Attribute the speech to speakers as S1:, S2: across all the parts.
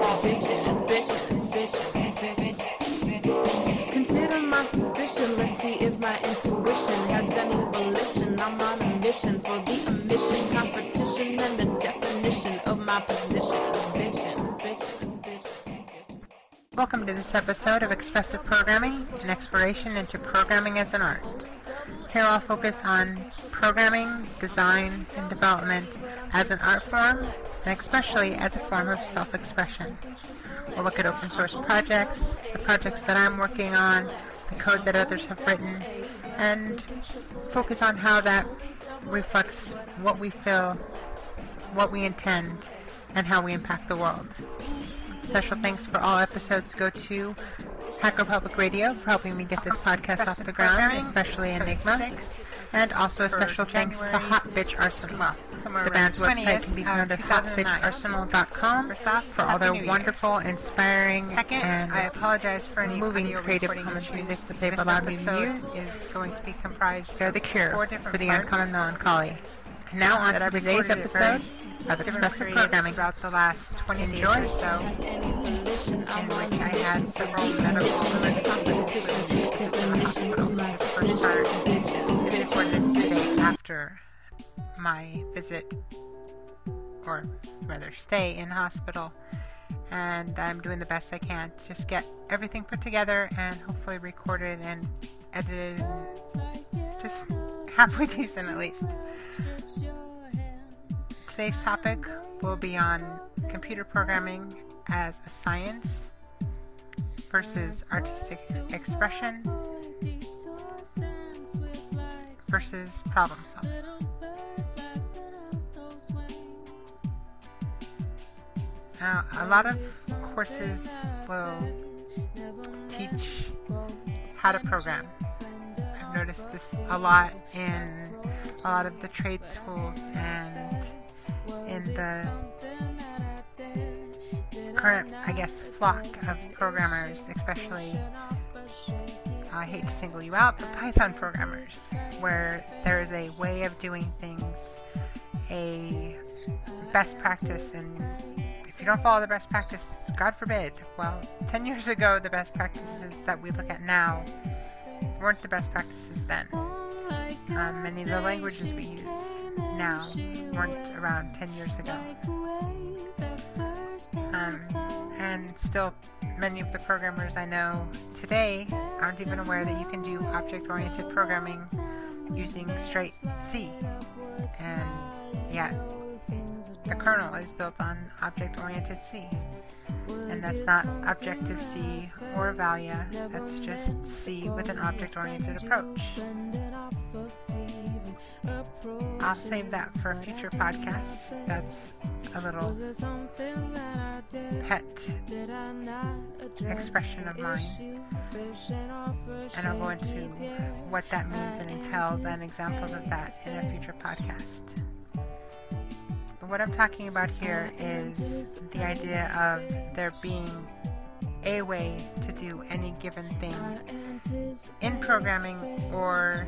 S1: bitches, bitches, bitches, bitches. Consider my suspicion, let's see if my intuition has any volition. I'm on a mission for the omission, competition, and the definition of my position. Bitches, bitches, bitches.
S2: Welcome to this episode of Expressive Programming, an exploration into programming as an art. Here I'll focus on programming, design, and development as an art form, and especially as a form of self-expression. We'll look at open source projects, the projects that I'm working on, the code that others have written, and focus on how that reflects what we feel, what we intend, and how we impact the world. Special thanks for all episodes go to Hacker Public Radio for helping me get this podcast off the ground, especially Enigma. And also a special thanks to Hot Bitch Arsenal. The band's website can be found at hotbitcharsenal.com for all their wonderful, inspiring, and
S3: I apologize for any
S2: moving Creative Commons music that they've allowed me to use.
S3: Is going to be comprised.
S2: They're the cure for the uncommon melancholy. And now on to today's episode of Expressive Programming.
S3: Throughout the last 20 days or so, in which I had several medical competitions to the first part recorded the day after my visit, or rather stay in hospital, and I'm doing the best I can to just get everything put together and hopefully recorded and edited and just halfway decent at least. Today's topic will be on computer programming as a science versus artistic expression versus problem solving. Now, a lot of courses will teach how to program. I've noticed this a lot in a lot of the trade schools and in the current, I guess, flock of programmers, especially, I hate to single you out, but Python programmers, where there is a way of doing things, a best practice, and if you don't follow the best practice, God forbid, well, 10 years ago, the best practices that we look at now weren't the best practices then. Many of the languages we use now weren't around 10 years ago. And still, many of the programmers I know today aren't even aware that you can do object-oriented programming using straight C. And yet, the kernel is built on object-oriented C. And that's not Objective-C or Avalia, that's just C with an object-oriented approach. I'll save that for a future podcast. That's a little pet expression of mine. And I'll go into what that means and entails and examples of that in a future podcast. But what I'm talking about here is the idea of there being a way to do any given thing in programming, or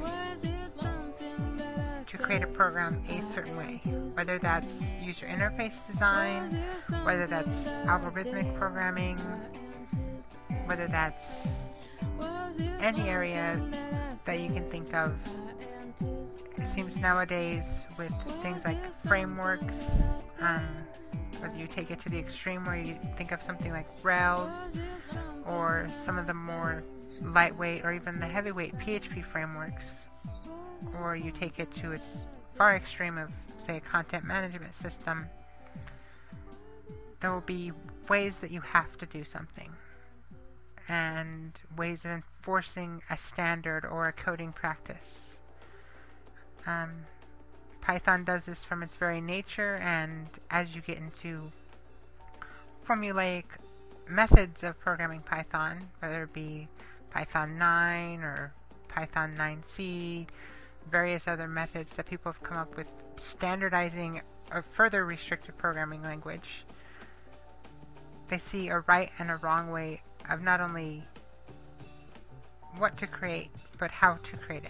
S3: to create a program a certain way, whether that's user interface design, whether that's algorithmic programming, whether that's any area that you can think of. It seems nowadays with things like frameworks, whether you take it to the extreme where you think of something like Rails, or some of the more lightweight or even the heavyweight PHP frameworks, or you take it to its far extreme of, say, a content management system, there will be ways that you have to do something, and ways of enforcing a standard or a coding practice. Python does this from its very nature, and as you get into formulaic methods of programming Python, whether it be Python 9 or Python 9c, various other methods that people have come up with standardizing a further restricted programming language, they see a right and a wrong way of not only what to create, but how to create it.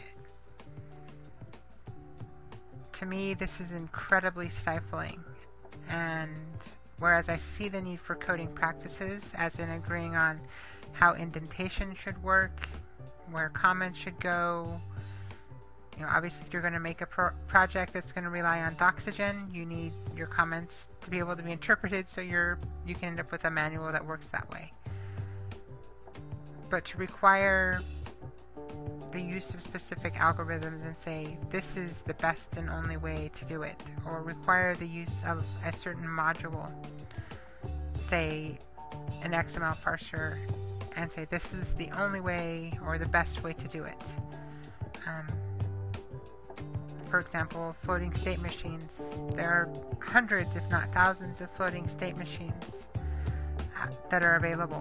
S3: To me, this is incredibly stifling, and whereas I see the need for coding practices, as in agreeing on how indentation should work, where comments should go. Obviously, if you're going to make a project that's going to rely on Doxygen, you need your comments to be able to be interpreted, so you can end up with a manual that works that way. But to require the use of specific algorithms and say this is the best and only way to do it, or require the use of a certain module, say an XML parser, and say this is the only way or the best way to do it. For example, floating state machines. There are hundreds, if not thousands, of floating state machines that are available.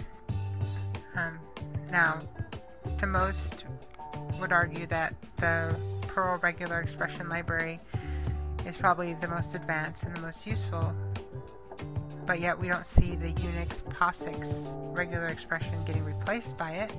S3: Now, to most would argue that the Perl regular expression library is probably the most advanced and the most useful, but yet we don't see the Unix POSIX regular expression getting replaced by it,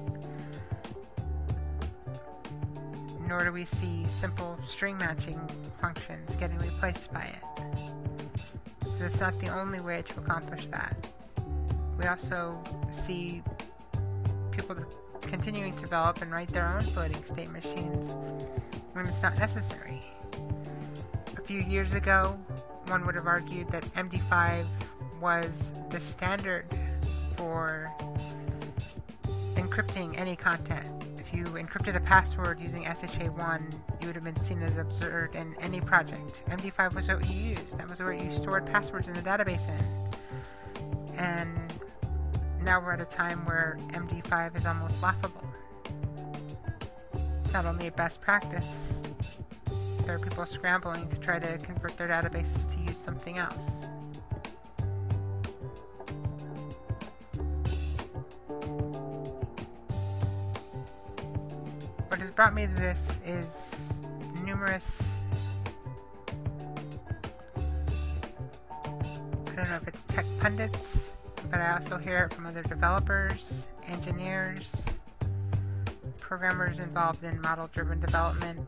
S3: nor do we see simple string matching functions getting replaced by it. It's not the only way to accomplish that. We also see people continuing to develop and write their own floating state machines when it's not necessary. A few years ago, one would have argued that MD5 was the standard for encrypting any content. If you encrypted a password using SHA-1, you would have been seen as absurd in any project. MD5 was what you used. That was where you stored passwords in the database in. And now we're at a time where MD5 is almost laughable. It's not only a best practice, there are people scrambling to try to convert their databases to use something else. What has brought me to this is numerous, I don't know if it's tech pundits, but I also hear it from other developers, engineers, programmers involved in model-driven development,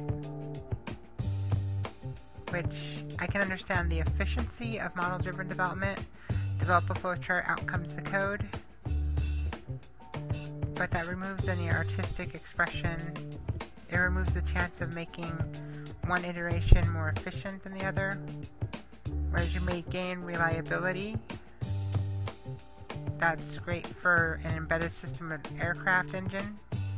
S3: which I can understand the efficiency of model-driven development. Develop a flowchart, out comes the code. But that removes any artistic expression. It removes the chance of making one iteration more efficient than the other. Whereas you may gain reliability. That's great for an embedded system of aircraft engine.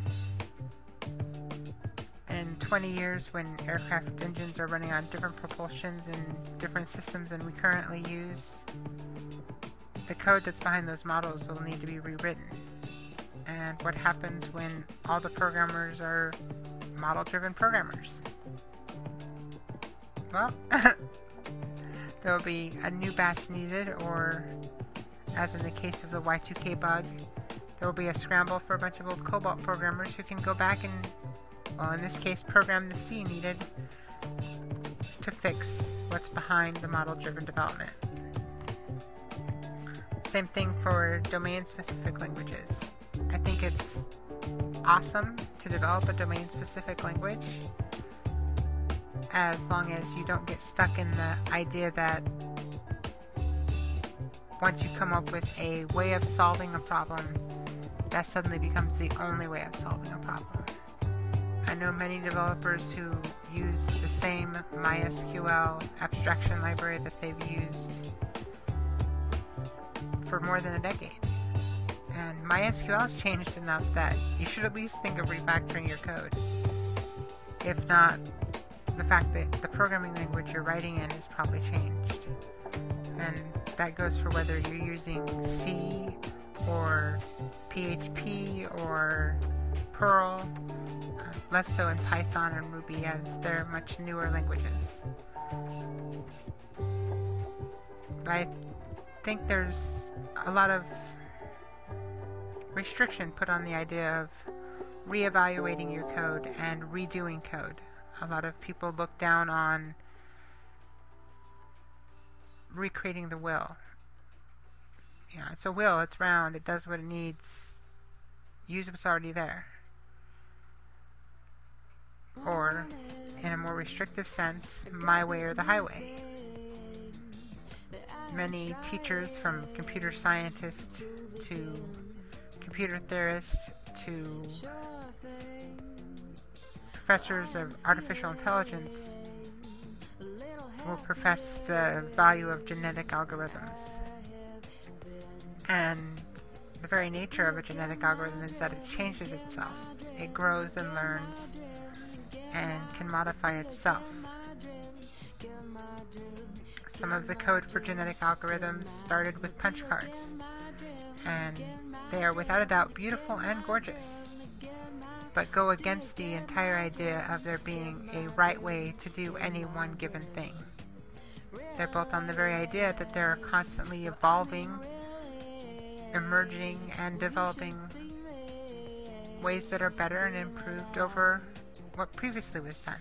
S3: In 20 years, when aircraft engines are running on different propulsions and different systems than we currently use, the code that's behind those models will need to be rewritten. And what happens when all the programmers are model-driven programmers? Well, there will be a new batch needed, or as in the case of the Y2K bug, there will be a scramble for a bunch of old COBOL programmers who can go back and, well, in this case, program the C needed to fix what's behind the model-driven development. Same thing for domain-specific languages. I think it's awesome to develop a domain-specific language, as long as you don't get stuck in the idea that once you come up with a way of solving a problem, that suddenly becomes the only way of solving a problem. I know many developers who use the same MySQL abstraction library that they've used for more than a decade. And MySQL has changed enough that you should at least think of refactoring your code. If not, the fact that the programming language you're writing in has probably changed. And that goes for whether you're using C or PHP or Perl, less so in Python and Ruby, as they're much newer languages. But I think there's a lot of restriction put on the idea of reevaluating your code and redoing code. A lot of people look down on recreating the wheel. Yeah, it's a wheel, it's round, it does what it needs. Use what's already there. Or, in a more restrictive sense, my way or the highway. many teachers, from computer scientists to computer theorists to professors of artificial intelligence, will profess the value of genetic algorithms. And the very nature of a genetic algorithm is that it changes itself. It grows and learns and can modify itself. Some of the code for genetic algorithms started with punch cards, and they are without a doubt beautiful and gorgeous, but go against the entire idea of there being a right way to do any one given thing. They're built on the very idea that they're constantly evolving, emerging, and developing ways that are better and improved over what previously was done.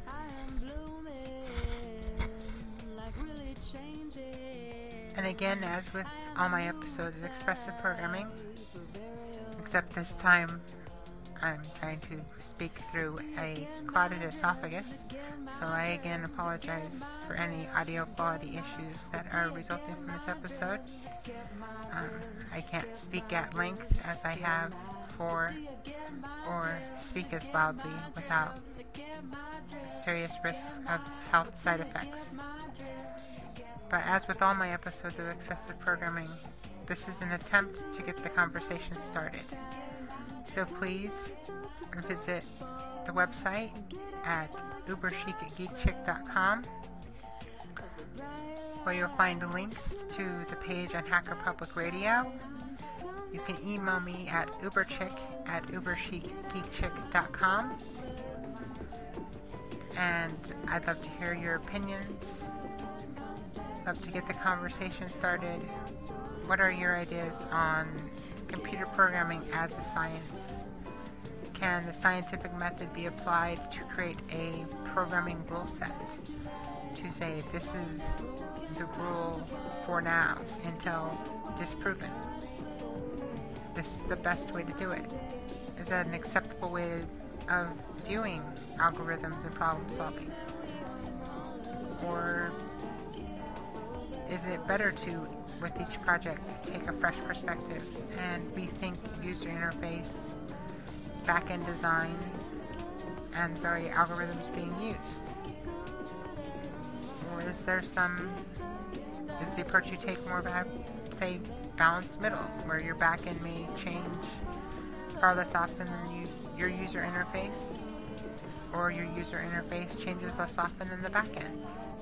S3: And again, as with all my episodes of Expressive Programming, except this time I'm trying to speak through a clouded esophagus, so I again apologize for any audio quality issues that are resulting from this episode. I can't speak at length as I have before, or speak as loudly without serious risk of health side effects. But as with all my episodes of Expressive Programming, this is an attempt to get the conversation started. So please visit the website at uberchicgeekchick.com, where you'll find links to the page on Hacker Public Radio. You can email me at uberchick@uberchicgeekchick.com, and I'd love to hear your opinions. Love to get the conversation started. What are your ideas on computer programming as a science? Can the scientific method be applied to create a programming rule set? To say, this is the rule for now until disproven. This is the best way to do it. Is that an acceptable way of viewing algorithms and problem solving? Or is it better to, with each project, take a fresh perspective and rethink user interface, back-end design, and the very algorithms being used? Or is the approach you take more of a, say, balanced middle, where your back-end may change far less often than your user interface, or your user interface changes less often than the back-end?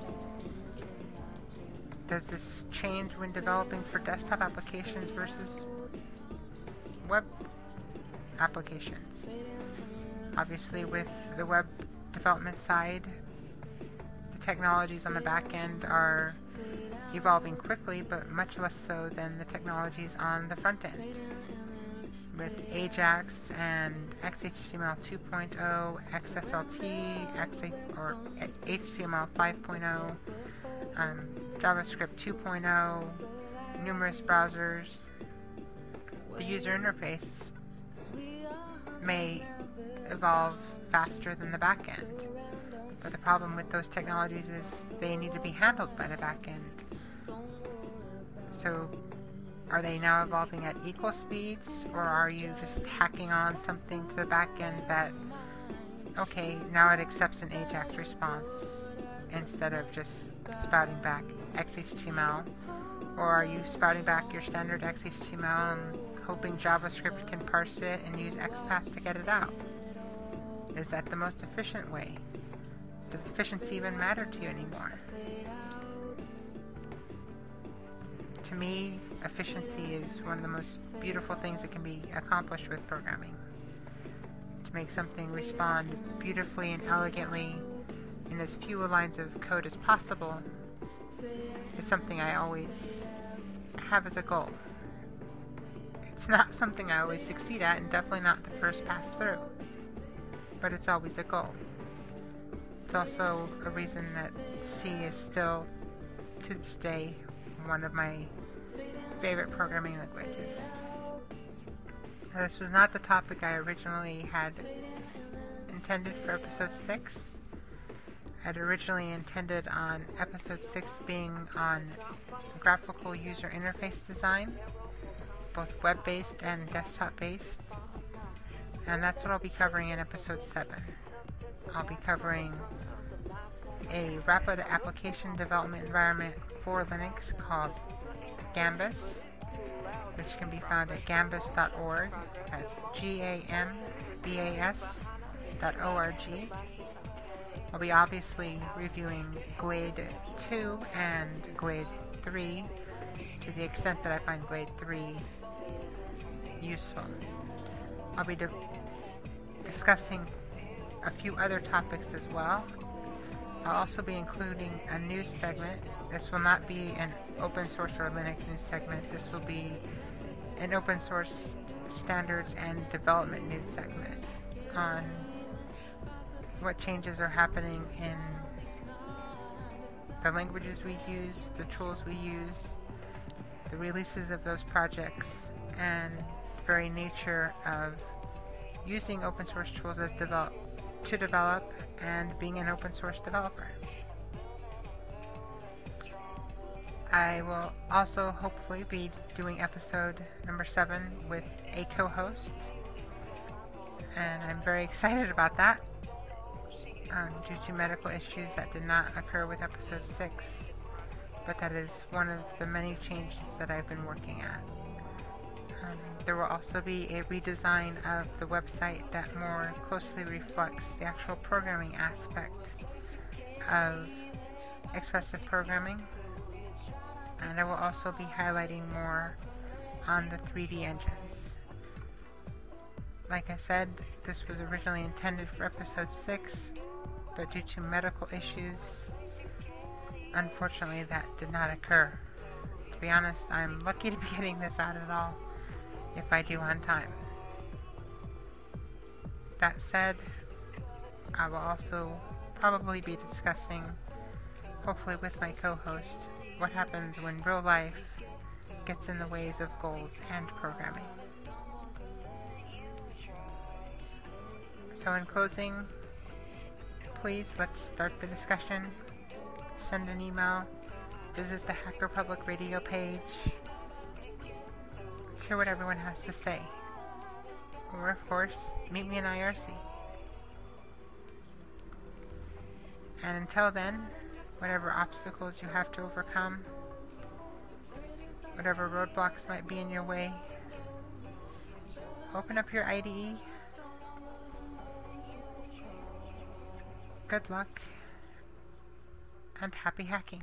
S3: Does this change when developing for desktop applications versus web applications? Obviously, with the web development side, the technologies on the back end are evolving quickly, but much less so than the technologies on the front end. With Ajax and XHTML 2.0, XSLT, or HTML 5.0, JavaScript 2.0, numerous browsers, the user interface may evolve faster than the back end. But the problem with those technologies is they need to be handled by the back end. So are they now evolving at equal speeds, or are you just hacking on something to the back end that, okay, now it accepts an Ajax response instead of just spouting back XHTML? Or are you spouting back your standard XHTML and hoping JavaScript can parse it and use XPath to get it out? Is that the most efficient way? Does efficiency even matter to you anymore? To me, efficiency is one of the most beautiful things that can be accomplished with programming. To make something respond beautifully and elegantly in as few lines of code as possible is something I always have as a goal. It's not something I always succeed at, and definitely not the first pass through, but it's always a goal. It's also a reason that C is still, to this day, one of my favorite programming languages. Now, this was not the topic I originally had intended for episode 6. I'd originally intended on episode 6 being on graphical user interface design, both web-based and desktop-based, and that's what I'll be covering in episode 7. I'll be covering a rapid application development environment for Linux called Gambus, which can be found at gambus.org. That's GAMBAS.org. I'll be obviously reviewing Glade 2 and Glade 3 to the extent that I find Glade 3 useful. I'll be discussing a few other topics as well. I'll also be including a news segment. This will not be an open source or Linux news segment. This will be an open source standards and development news segment on what changes are happening in the languages we use, the tools we use, the releases of those projects, and the very nature of using open source tools as to develop and being an open source developer. I will also hopefully be doing episode number 7 with a co-host, and I'm very excited about that. Due to medical issues that did not occur with episode 6, but that is one of the many changes that I've been working at. There will also be a redesign of the website that more closely reflects the actual programming aspect of expressive programming, and I will also be highlighting more on the 3D engines. Like I said, this was originally intended for episode 6, but due to medical issues, unfortunately that did not occur. To be honest, I'm lucky to be getting this out at all, if I do on time. That said, I will also probably be discussing, hopefully with my co-host, what happens when real life gets in the ways of goals and programming. So in closing, please let's start the discussion. Send an email, visit the Hacker Public Radio page. Let's hear what everyone has to say. Or of course, meet me in IRC. And until then, whatever obstacles you have to overcome, whatever roadblocks might be in your way, open up your IDE. Good luck, and happy hacking.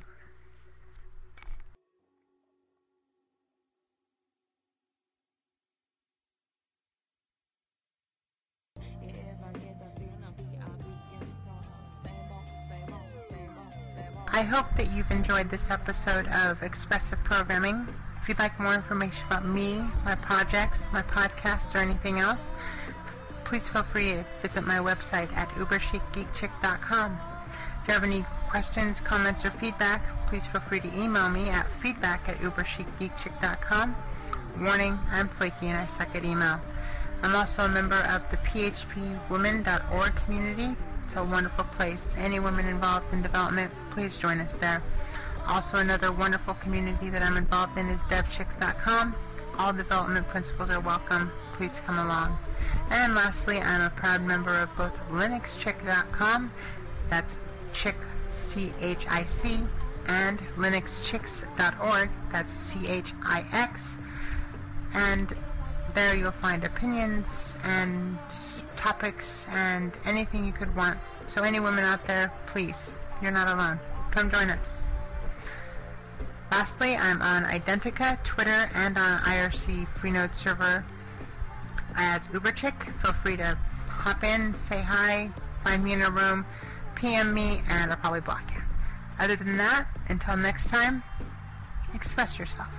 S3: I hope that you've enjoyed this episode of Expressive Programming. If you'd like more information about me, my projects, my podcasts, or anything else, please feel free to visit my website at uberchicgeekchick.com. If you have any questions, comments, or feedback, please feel free to email me at feedback@uberchicgeekchick.com. Warning, I'm flaky and I suck at email. I'm also a member of the phpwomen.org community. It's a wonderful place. Any women involved in development, please join us there. Also, another wonderful community that I'm involved in is devchicks.com. All development principles are welcome. Please come along. And lastly, I'm a proud member of both linuxchick.com, that's chick, C-H-I-C, and linuxchicks.org, that's C-H-I-X. And there you'll find opinions and topics and anything you could want. So any women out there, please, you're not alone. Come join us. Lastly, I'm on Identica, Twitter, and on IRC Freenode server as Uberchick. Feel free to hop in, say hi, find me in a room, PM me, and I'll probably block you. Other than that, until next time, express yourself.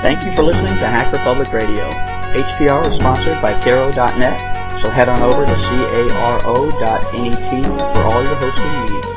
S4: Thank you for listening to Hacker Public Radio. HPR is sponsored by Caro.net, so head on over to caro.net for all your hosting needs.